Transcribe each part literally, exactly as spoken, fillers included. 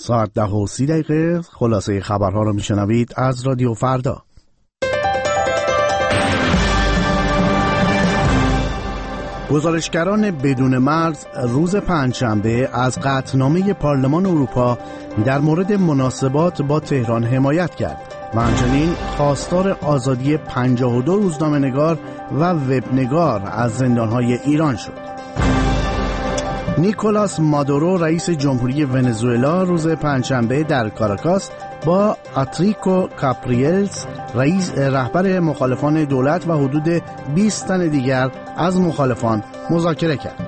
ساعت ده و سی دقیقه خلاصه خبرها رو میشنوید از رادیو فردا. گزارشگران بدون مرز روز پنجشنبه از قطعنامه پارلمان اروپا در مورد مناسبات با تهران حمایت کرد و همچنین خواستار آزادی پنجاه و دو روزنامه‌نگار و وبنگار از زندان‌های ایران شد. نیکولاس مادورو رئیس جمهوری ونزوئلا روز پنجشنبه در کاراکاس با اتریکو کاپریلز رئیس رهبر مخالفان دولت و حدود بیست تن دیگر از مخالفان مذاکره کرد.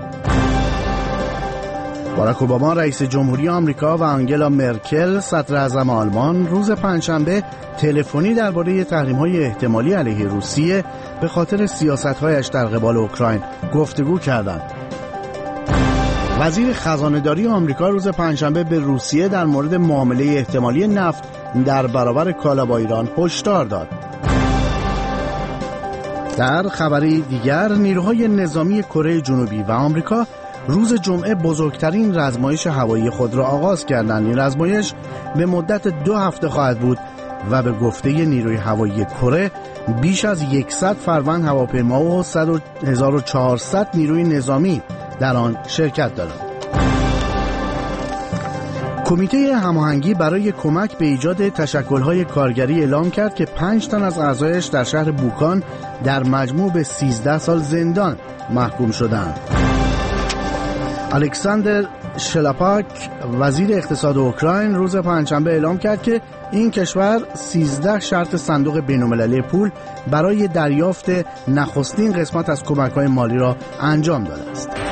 باراک اوباما رئیس جمهوری آمریکا و آنگلا مرکل صدر اعظم آلمان روز پنجشنبه تلفنی درباره تحریم‌های احتمالی علیه روسیه به خاطر سیاست‌هایش در قبال اوکراین گفتگو کردند. وزیر خزانه‌داری آمریکا روز پنجشنبه به روسیه در مورد معامله احتمالی نفت در برابر کالا با ایران هشدار داد. در خبری دیگر نیروهای نظامی کره جنوبی و آمریکا روز جمعه بزرگترین رزمایش هوایی خود را آغاز کردند. این رزمایش به مدت دو هفته خواهد بود و به گفته نیروی هوایی کره بیش از صد فروند هواپیما و هزار و چهارصد نیروی نظامی در آن شرکت دارند. کمیته هماهنگی برای کمک به ایجاد تشکل‌های کارگری اعلام کرد که پنج تن از اعضایش در شهر بوکان در مجموع به سیزده سال زندان محکوم شدند. الکساندر شلاپاک وزیر اقتصاد اوکراین روز پنجشنبه اعلام کرد که این کشور سیزده شرط صندوق بین‌المللی پول برای دریافت نخستین قسمت از کمک‌های مالی را انجام داده است.